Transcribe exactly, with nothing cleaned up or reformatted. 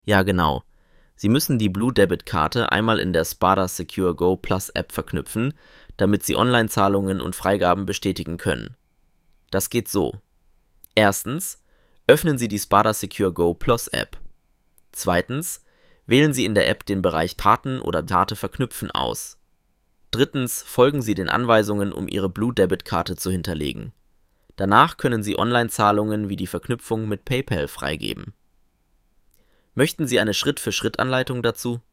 Ja, genau. Sie müssen die Blue Debit Karte einmal in der Spada Secure Go Plus App verknüpfen, damit Sie Online-Zahlungen und Freigaben bestätigen können. Das geht so: Erstens, öffnen Sie die Spada Secure Go Plus App. Zweitens, wählen Sie in der App den Bereich Karten oder Karte verknüpfen aus. Drittens, folgen Sie den Anweisungen, um Ihre Blue Debit Karte zu hinterlegen. Danach können Sie Online-Zahlungen wie die Verknüpfung mit PayPal freigeben. Möchten Sie eine Schritt-für-Schritt-Anleitung dazu?